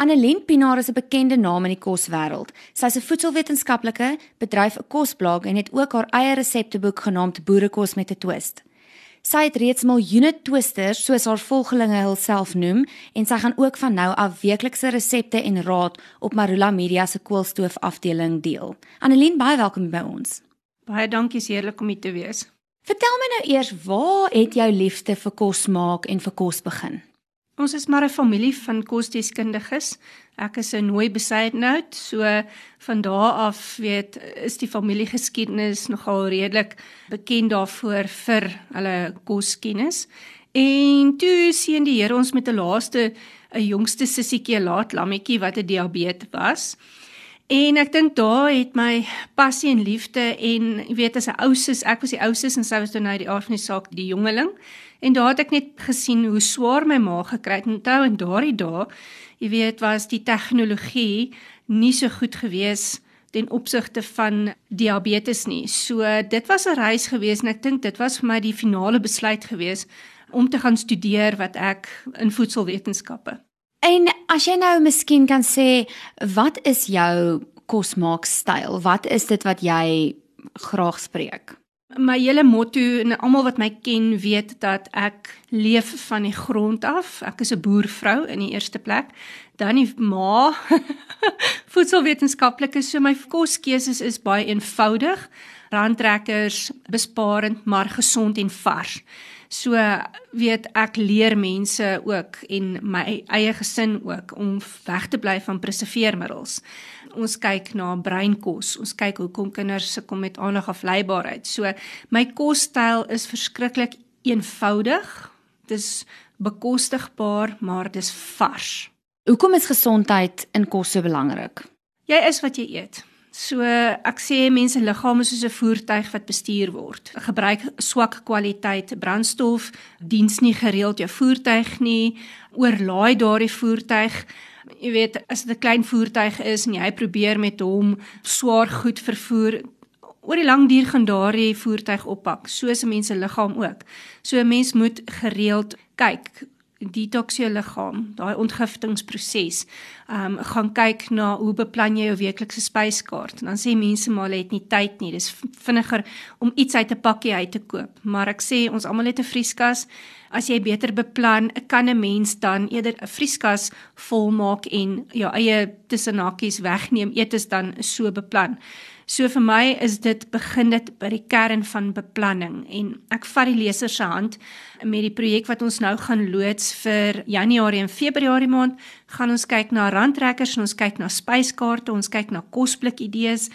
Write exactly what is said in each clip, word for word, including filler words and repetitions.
Annelien Pinaar is 'n bekende naam in die koswêreld. Sy is 'n voedselwetenskaplike, bedryf 'n kosblog en het ook haar eie resepteboek genaamd Boerekos met 'n Twist. Sy het reeds miljoene twisters, soos haar volgelinge hulself noem, en sy gaan ook van nou af weeklikse resepte en raad op Marula Media se koolstoof afdeling deel. Annelien, baie welkom by ons. Baie dankie, is heerlik om hier te wees. Vertel my nou eers, waar het jou liefde vir kos maak en vir kos begin? Ons is maar 'n familie van kosdeskundiges. Ek is 'n nooi besydenhout, so van daar af weet is die familiegeskiedenis nogal redelik bekend daarvoor vir hulle koskennis. En toe seën die Here ons met 'n laaste, 'n jongste sissietjie, laat lammetjie wat 'n diabetes was. En ek dink daar het my passie en liefde en jy weet as 'n ou sis, ek was die ou sis en sy was toe nou die aard van die saak die jongeling. En daar het ek net gesien hoe swaar my maag gekry het. En onthou in daardie dae, jy weet, was die tegnologie nie so goed gewees ten opsigte van diabetes nie. So dit was 'n reis gewees en ek dink dit was vir my die finale besluit gewees om te gaan studeer wat ek in voedselwetenskappe. En as jy nou miskien kan sê, wat is jou kosmaakstyl? Wat is dit wat jy graag spreek? My hele motto, en almal wat my ken weet dat ek leef van die grond af. Ek is 'n boervrou in die eerste plek. Dan die ma, voedselwetenskaplike, so my koskeuses is baie eenvoudig. Randtrekkers, besparend, maar gesond en vars. So weet ek leer mense ook en my eie gesin ook om weg te bly van preserveermiddels. Ons kyk na breinkos, ons kyk hoe kom kinders sukkel met aandag afleibaarheid. So my kosstyl is verskriklik eenvoudig. Dis bekostigbaar, maar dis vars. Hoekom is gesondheid in kos so belangrik? Jy is wat jy eet. So ek sê mense liggaam is soos 'n voertuig wat bestuur word. Gebruik swak kwaliteit brandstof, diens nie gereeld jou voertuig nie, oorlaai daardie voertuig. Jy weet, as dit 'n klein voertuig is en jy probeer met hom swaar goed vervoer, oor die lang duur gaan daardie voertuig oppak, soos 'n mens se liggaam ook. So 'n mens moet gereeld kyk, detox jou liggaam, daai ontgiftingsproses. Um, gaan kyk na hoe beplan jy jou weeklikse spyskaart. Dan sê mense maar hulle het nie tyd nie, dis vinniger om iets uit 'n pakkie uit te koop. Maar ek sê ons almal het 'n vrieskas. As jy beter beplan, kan 'n mens dan eerder 'n vrieskas volmaak en jou eie tussenhakies wegneem, eet is dan so beplan. So vir my is dit, begin dit by die kern van beplanning en ek vat die leser se hand met die projek wat ons nou gaan loods vir Januarie en Februarie maand, gaan ons kyk na randtrekkers en ons kyk na spyskaarte, ons kyk na kosblik idees.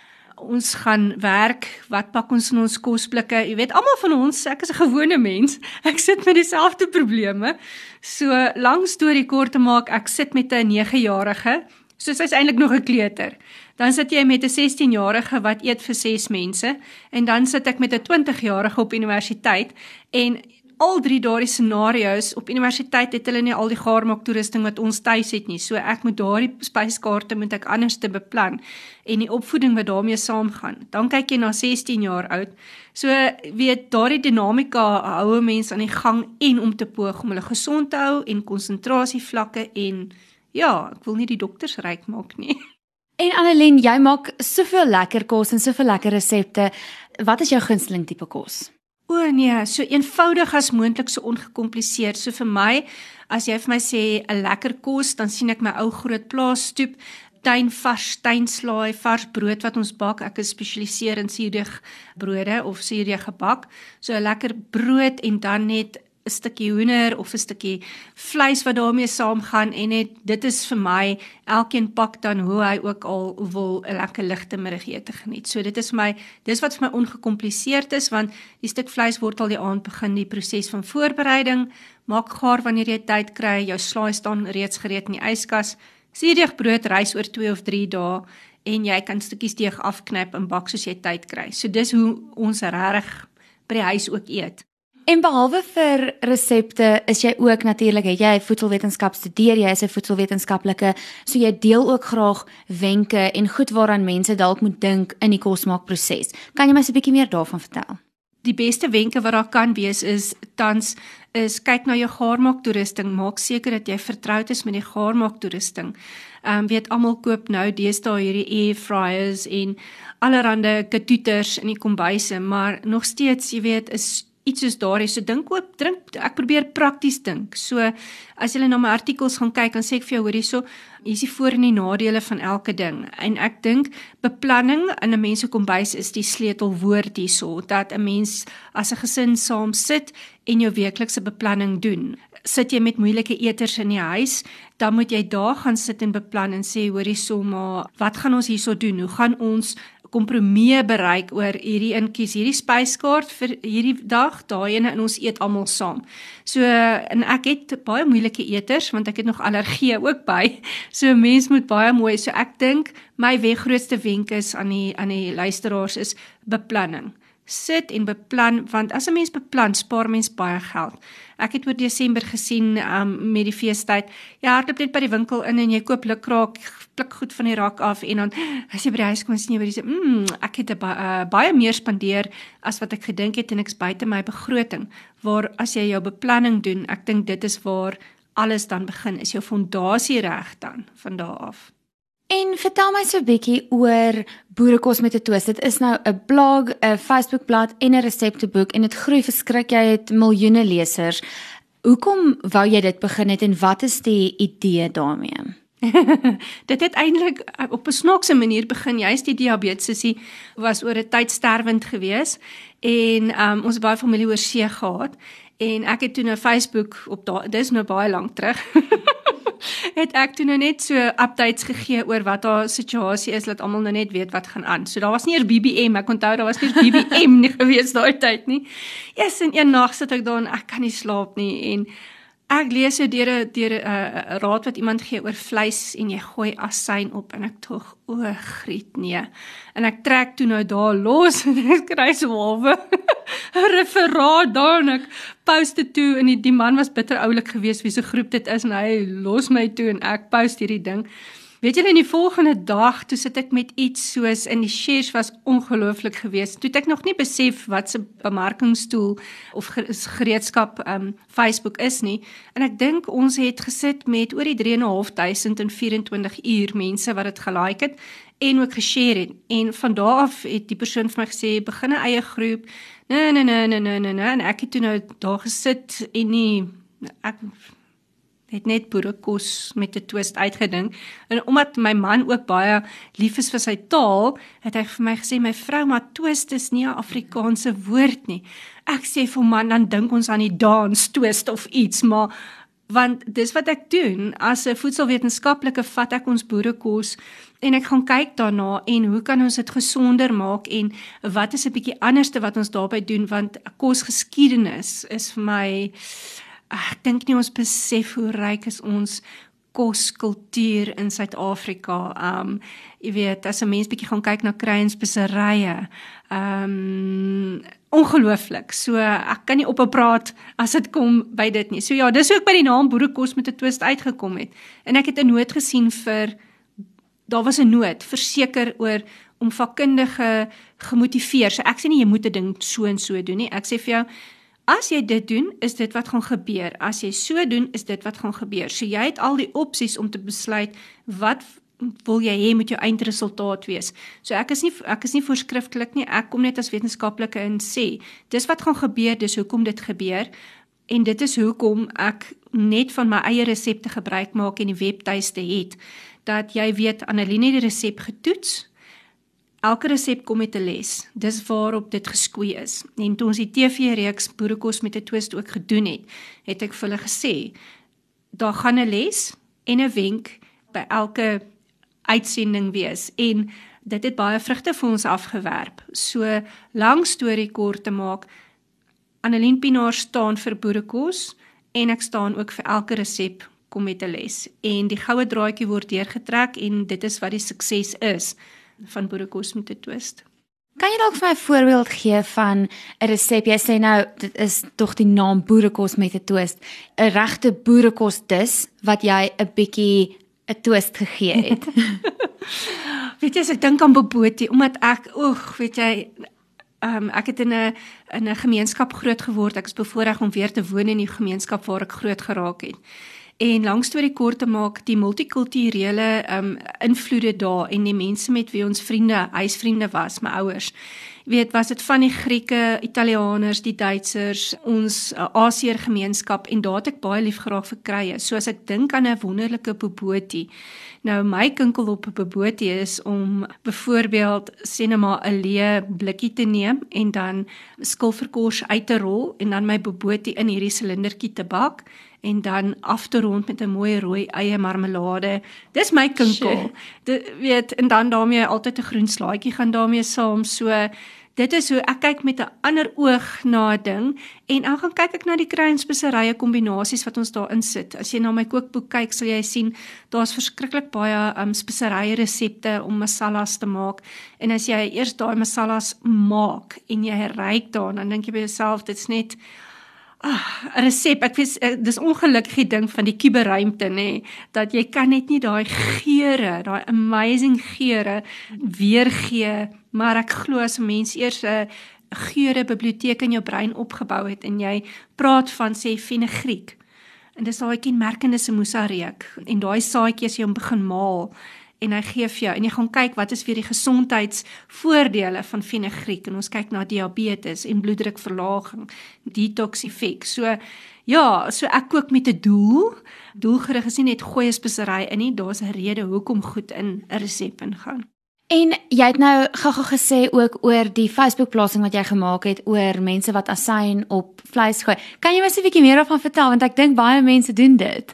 Ons gaan werk, wat pak ons in ons kosblikke, jy weet, almal van ons, ek is 'n gewone mens, ek sit met dieselfde probleme, so lang storie kort te maak, ek sit met 'n nege-jarige, so sy's eintlik nog 'n kleuter, dan sit jy met 'n sestien-jarige wat eet vir ses mense, en dan sit ek met 'n twintig-jarige op universiteit, en al drie daardie scenario's, op universiteit het hulle nie al die gaarmaak toerusting wat ons tuis het nie, so ek moet daardie spyskaarte moet ek anders te beplan, en die opvoeding wat daarmee saamgaan. Dan kyk jy na sestien jaar oud, so weet, daardie dinamika hou 'n mens aan die gang en om te poog om hulle gesond te hou, en konsentrasievlakke, en ja, ek wil nie die dokters ryk maak nie. En Annelien, jy maak soveel lekker kos en soveel lekker resepte. Wat is jou gunsteling tipe kos? O nee, so eenvoudig as moontlik, so ongekompliseerd. So vir my, as jy vir my sê 'n lekker kos, dan sien ek my ou groot plaasstoep, tuinvars tuinslaai, vars brood wat ons bak. Ek is spesialiseer in suurdeeg brode of suurdeeg gebak. So 'n lekker brood en dan net 'n stukkie hoender of 'n stukkie vleis wat daarmee saamgaan, en net dit is vir my, elkeen pak dan hoe hy ook al wil 'n lekker ligte middagete geniet. So dit is vir my, dis wat vir my ongekompliseerd is, want die stuk vleis word al die aand begin die proses van voorbereiding, maak gaar wanneer jy tyd kry, jou slaai staan reeds gereed in die yskas, suurdeegbrood rys oor twee of drie dae, en jy kan stukkies deeg afknyp en bak soos jy tyd kry. So dis hoe ons regtig by die huis ook eet. En behalwe vir resepte, is jy ook natuurlik, het jy voedselwetenskap studeer, jy is 'n voedselwetenskaplike, so jy deel ook graag wenke en goed waaraan mense dalk moet dink in die kosmaakproses. Kan jy my so 'n bietjie meer daarvan vertel? die beste wenke wat daar kan wees is tans is kyk na jou gaarmaaktoerusting, maak seker dat jy vertroud is met die gaarmaaktoerusting. Ehm um, weet almal koop nou deesdae hierdie air fryers en allerhande katoeters in die kombuise, maar nog steeds, jy weet, is iets soos daar is. So dink ook, drink, ek probeer prakties dink. So as jy na my artikels gaan kyk, dan sê ek vir jou, hoorie, so hier is die voor- en die nadele van elke ding. En ek dink beplanning in 'n mens se kombuis is die sleutelwoord hierso, dat 'n mens as 'n gesin saam sit en jou weeklikse beplanning doen. Sit jy met moeilike eters in die huis, dan moet jy daar gaan sit en beplan en sê, hoorie, so maar wat gaan ons hierso doen? Hoe gaan ons kompromie bereik oor hierdie inkies, hierdie spyskaart vir hierdie dag, daai ene en ons eet almal saam. So, en ek het baie moeilike eters, want ek het nog allergie ook by, so mens moet baie mooi, so ek dink, my grootste wenk is aan die, aan die luisteraars is beplanning. Sit en beplan, want as 'n mens beplan, spaar mens baie geld. Ek het oor Desember gesien um, met die feestyd, jy hardloop net by die winkel in en jy koop lukraak, pluk goed van die rak af en dan as jy by die huis kom en sien jy by die sê, mmm, ek het a, uh, baie meer spandeer as wat ek gedink het en ek's buite my begroting. Waar as jy jou beplanning doen, ek dink dit is waar alles dan begin, is jou fondasie reg dan van daar af. En vertel my so 'n bietjie oor Boerekos met 'n Twist. Dit is nou 'n blog, 'n Facebookblad en 'n resepteboek en dit groei verskrik, jy het miljoene lesers. Hoekom wou jy dit begin het en wat is die idee daarmee? Dit het eintlik op 'n snaakse manier begin. Juist die diabetes was oor 'n tyd sterwend gewees en um, ons het baie familie oor see gehad en ek het toe nou Facebook op daai, dis nou baie lank terug. het ek toe nou net so updates gegee oor wat haar situasie is, dat almal nou net weet wat gaan aan. So daar was nie eers B B M, ek onthou daar was nie eers B B M nie gewees daai tyd nie. Yes, en een nag sit ek daar en ek kan nie slaap nie en ek lees so deur 'n deur 'n uh, raad wat iemand gee oor vleis en jy gooi asyn op en ek tog, o Griet, nee. En ek trek toe nou daar los en ek kry so halwe 'n referaat daar en ek post dit toe en die, die man was bitter oulik geweest wie se groep dit is en hy los my toe en ek post hierdie ding. Weet julle, in die volgende dag, toe sit ek met iets soos, en die shares was ongelooflik geweest, toe het ek nog nie besef wat se bemarkingstoel of gereedskap um, Facebook is nie, en ek dink ons het gesit met oor die drie en 'n half duisend in vyf en twintig uur mense wat het gelike het, en ook geshare het, en van daar af het die persoon vir my gesê, begin 'n eie groep, nee, nee, nee, nee, nee, nee, nee, en ek het toe nou daar gesit, en nie, ek het net Boerekos met 'n Twist uitgedink, en omdat my man ook baie lief is vir sy taal, het hy vir my gesê, my vrou, maar twist is nie 'n Afrikaanse woord nie. Ek sê vir man, dan dink ons aan die dans, twist of iets, maar, want dis wat ek doen, as 'n voedselwetenskaplike vat ek ons boerekos, en ek gaan kyk daarna, en hoe kan ons dit gesonder maak, en wat is 'n bietjie anderste wat ons daarby doen, want kosgeskiedenis is vir my, ek dink nie ons besef hoe ryk is ons koskultuur in Suid-Afrika. Um, jy weet, as 'n mens bietjie gaan kyk na kry en speserye, um, ongelooflik. So ek kan nie ophou praat as dit kom by dit nie. So ja, dis hoe ek by die naam Boerekos met 'n Twist uitgekom het. En ek het 'n nood gesien vir, daar was 'n nood, verseker oor om vakkundige gemotiveer. So ek sê nie jy moet 'n ding so en so doen nie. Ek sê vir jou, as jy dit doen, is dit wat gaan gebeur. As jy so doen, is dit wat gaan gebeur. So jy het al die opsies om te besluit, wat wil jy hê moet jou eindresultaat wees. So ek is nie, ek is nie voorskrifklik nie, ek kom net as wetenskaplike en sê, dis wat gaan gebeur, dis hoekom dit gebeur, en dit is hoekom ek net van my eie resepte gebruik maak en die webtuiste het, dat jy weet, Anneline het die resep getoets, elke resep kom met 'n les, dis waarop dit geskoei is. En toe ons die T V-reeks Boerekos met 'n Twist ook gedoen het, het ek vir hulle gesê, daar gaan 'n les en 'n wenk by elke uitsending wees, en dit het baie vrugte vir ons afgewerp. So, lang storie kort te maak, Anneline Pinaar staan vir Boerekos, en ek staan ook vir elke resep kom met 'n les. En die goue draadjie word deurgetrek, en dit is wat die sukses is van Boerekos met 'n Twist. Kan jy dalk vir my 'n voorbeeld gee van 'n resep? Jy sê nou, dit is tog die naam Boerekos met 'n Twist, 'n regte boerekos dis, wat jy 'n bietjie 'n twist gegee het. Weet jy, as ek dink aan bobotie, omdat ek, oeg, weet jy, Um, ek het in 'n in 'n gemeenskap groot geword. Ek is bevoorreg om weer te woon in die gemeenskap waar ek groot geraak het. En langs storie kort te maak, die multikulturele um, invloede daar en die mense met wie ons vriende, huisvriende was, my ouers. Jy weet, was dit van die Grieke, Italianers, die Duitsers, ons uh, Asiër gemeenskap en daar het ek baie lief geraak vir krye. So as ek dink aan 'n wonderlike bobotie. Nou my kinkel op 'n bobotie is om byvoorbeeld sê nou maar 'n leë blikkie te neem en dan skilferkors uit te rol en dan my bobotie in hierdie silindertjie te bak en dan af te rond met 'n mooi rooi eie marmelade. Dis my kinkel. Dit weet en dan daarmee altyd 'n groen slaaitjie gaan daarmee saam. So dit is hoe ek kyk met 'n ander oog na 'n ding en dan gaan kyk ek na die kry en speserye kombinasies wat ons daarin sit. As jy na my kookboek kyk, sal jy sien daar's verskriklik baie um, speserye resepte om masalas te maak. En as jy eers daai masalas maak en jy ruik daaraan, dan dink jy by jouself dit's net Ah, 'n resep, ek weet, dis ongelukkige ding van die kuberruimte, nê, dat jy kan net nie daai geure, daai amazing geure weergee, maar ek glo as 'n mens eers 'n geure biblioteek in jou brein opgebou het en jy praat van sê fenugreek. En dis daai kenmerkende semoesa reuk en daai saadjie as jy hom begin maal en hy gee vir jou en jy gaan kyk wat is weer die gesondheidsvoordele van fenugreek en ons kyk na diabetes en bloeddrukverlaging, detox effek. So ja, so ek kook met 'n doel. Doelgerig is nie net goeie spesery in nie, daar's 'n rede hoekom goed in 'n resep ingaan. En jy het nou gou-gou gesê ook oor die Facebook-plasing wat jy gemaak het oor mense wat asyn op vleis gooi. Kan jy my 'n bietjie meer daarvan vertel want ek dink baie mense doen dit.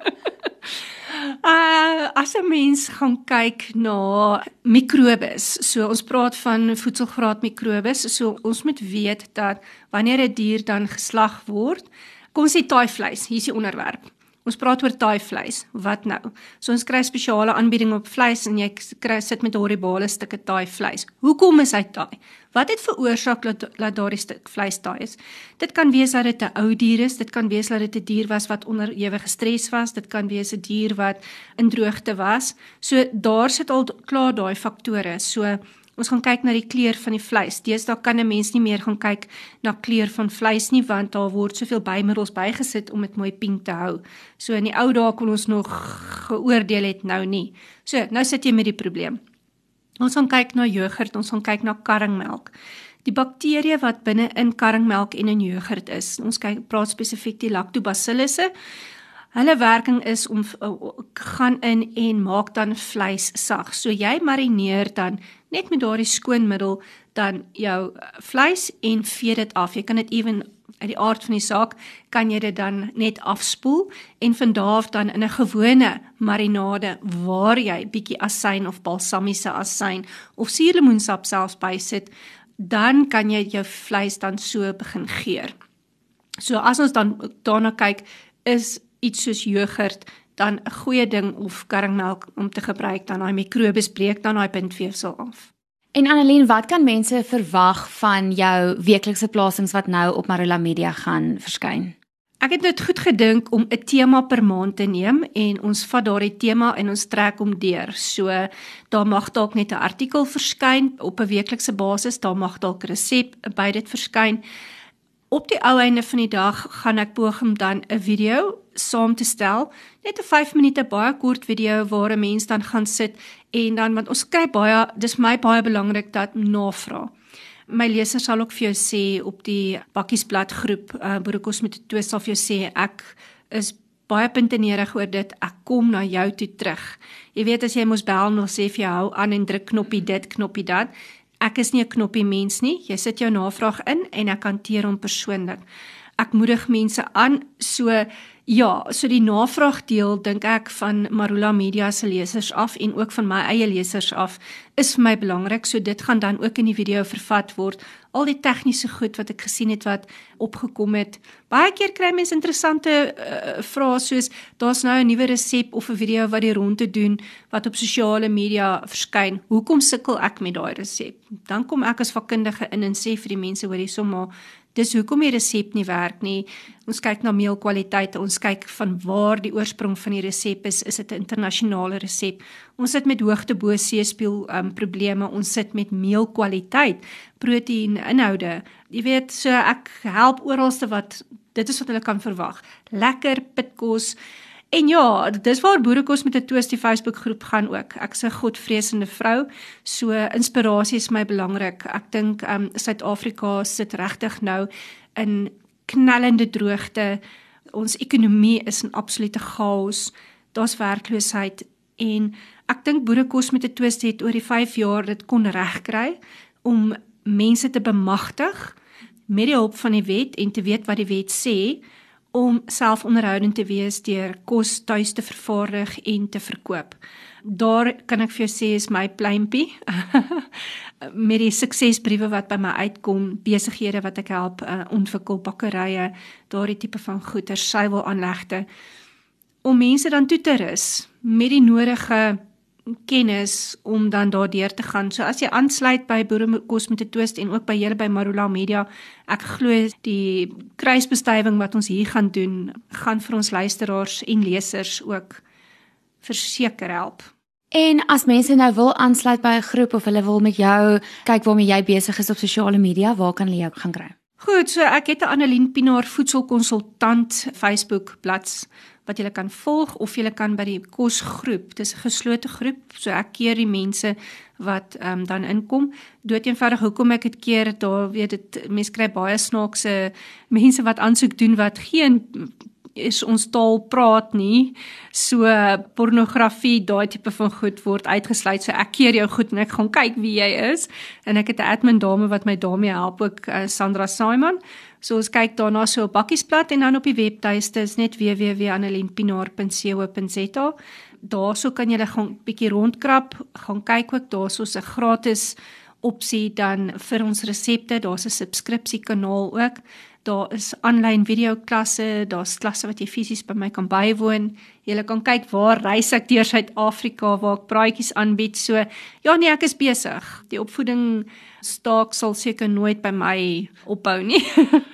Uh, as 'n mens gaan kyk na mikrobes, so ons praat van voedselgraad mikrobes, so ons moet weet dat wanneer 'n dier dan geslag word, kom ons sê taaivleis, hier is die onderwerp. Ons praat oor taaivleis, wat nou? So ons kry spesiale aanbieding op vleis en jy kry sit met horribale stukke taaivleis. Hoekom is hy taai? Wat het veroorsaak dat, dat daardie stuk vleis taai is? Dit kan wees dat dit 'n ou dier is, dit kan wees dat dit 'n dier was wat onder ewige stres was, dit kan wees 'n dier wat in droogte was. So daar sit al klaar daai faktore. So ons gaan kyk na die kleur van die vleis. Deesdae kan 'n mens nie meer gaan kyk na kleur van vleis nie, want daar word soveel bymiddels bygesit om dit mooi pink te hou. So in die ou dae kon ons nog geoordeel het, nou nie. So, nou sit jy met die probleem. Ons gaan kyk na jogurt, ons gaan kyk na karringmelk. Die bakterieë wat binne in karringmelk en in jogurt is, ons kyk praat spesifiek die lactobacillusse. Hulle werking is om uh, gaan in en maak dan vleis sag. So jy marineer dan net met daardie skoonmiddel dan jou vleis en vee dit af. Jy kan dit ewen uit die aard van die saak kan jy dit dan net afspoel en van daar af dan in 'n gewone marinade waar jy bietjie asyn of balsamiese asyn of suurlemoensap selfs bysit, dan kan jy jou vleis dan so begin geur. So as ons dan daarna kyk, is iets soos jogurt dan 'n goeie ding of karringmelk om te gebruik, dan daai mikrobes breek dan daai bindweefsel af. En Annelien, wat kan mense verwag van jou weeklikse plasings wat nou op Marula Media gaan verskyn? Ek het net goed gedink om 'n tema per maand te neem en ons vat daardie tema en ons trek hom deur. So daar mag dalk net 'n artikel verskyn op 'n weeklikse basis, daar mag dalk 'n resep by dit verskyn. Op die ou einde van die dag gaan ek poog om dan 'n video saam te stel, net 'n vyf minute baie kort video waar 'n mens dan gaan sit en dan, want ons kry baie, dis my baie belangrik dat navraag. My lesers sal ook vir jou sê op die Bakkiesblad groep, uh, Boerekos met 'n twist sal vir jou sê, ek is baie puntenerig oor dit, ek kom na jou toe terug. Jy weet as jy mos bel en sê vir jou hou aan en druk knoppie dit, knoppie dat, ek is nie 'n knoppie mens nie, jy sit jou navraag in en ek hanteer hom persoonlik. Ek moedig mense aan, so ja, so die navraagdeel dink ek van Marula Media se lesers af en ook van my eie lesers af is vir my belangrik, so dit gaan dan ook in die video vervat word. Al die tegniese goed wat ek gesien het wat opgekom het. Baie keer kry mense interessante uh, vrae soos daar's nou 'n nuwe resep of 'n video wat die rondte doen wat op sosiale media verskyn. Hoekom sukkel ek met daai resep? Dan kom ek as vakkundige in en sê vir die mense hoor hierso maar Dis hoekom die resep nie werk nie. Ons kyk na meelkwaliteite, ons kyk van waar die oorsprong van die resep is, is dit 'n internasionale resep. Ons sit met hoogte bo seespieël um, probleme, ons sit met meelkwaliteit, proteïen inhoude. Jy weet, so ek help oralste wat, dit is wat hulle kan verwag. Lekker pitkos. En ja, dis waar Boerekos met 'n Twist die Facebook groep gaan ook. Ek is 'n godvreesende vrou, so inspirasie is my belangrik. Ek dink um, Suid-Afrika sit regtig nou in knallende droogte. Ons ekonomie is in absolute chaos. Daar's werkloosheid en ek dink Boerekos met 'n Twist het oor die vyf jaar dit kon regkry om mense te bemagtig met die hulp van die wet en te weet wat die wet sê, om selfonderhoudend te wees deur kos tuis te vervaardig en te verkoop. Daar kan ek vir jou sê is my pluimpie, met die suksesbriewe wat by my uitkom, besighede wat ek help, uh, ontwikkel, bakkerye, daardie tipe van goeder, suiwelaanlegte, om mense dan toe te rus, met die nodige kennis om dan daardeur te gaan. So as jy aansluit by Boerekos met 'n Twist en ook by julle by Marula Media, ek glo die kruisbestuiving wat ons hier gaan doen, gaan vir ons luisteraars en lesers ook verseker help. En as mense nou wil aansluit by 'n groep of hulle wil met jou kyk waarmee jy besig is op sosiale media, waar kan hulle jou gaan kry? Goed, so ek het 'n Annelien Pinaar voedselkonsultant Facebook bladsy wat jy kan volg, of jy kan by die kosgroep, dis 'n geslote groep, so ek keer die mense wat um, dan inkom, dood eenvoudig hoekom ek het keer, daar weet dit, mense kry baie snaakse mense wat aansoek doen, wat geen is ons taal praat nie, so pornografie, daai tipe van goed word uitgesluit, so ek keer jou goed en ek gaan kyk wie jy is, en ek het 'n admin dame wat my daarmee help ook, uh, Sandra Simon, so ons kyk daarna so op bakkiesblad, en dan op die webtuiste is net w w w punt annelienpinaar punt co punt z a, daar so kan jy gaan bietjie rondkrap, gaan kyk ook, daar so 'n gratis opsie dan vir ons resepte, daar's 'n subskripsiekanaal ook, daar is aanlyn videoklasse, daar's klasse wat jy fisies by my kan bywoon, jy kan kyk waar reis ek deur Suid-Afrika, waar ek praatjies aanbied, so, ja nee, ek is besig, die opvoeding staak sal seker nooit by my ophou nie.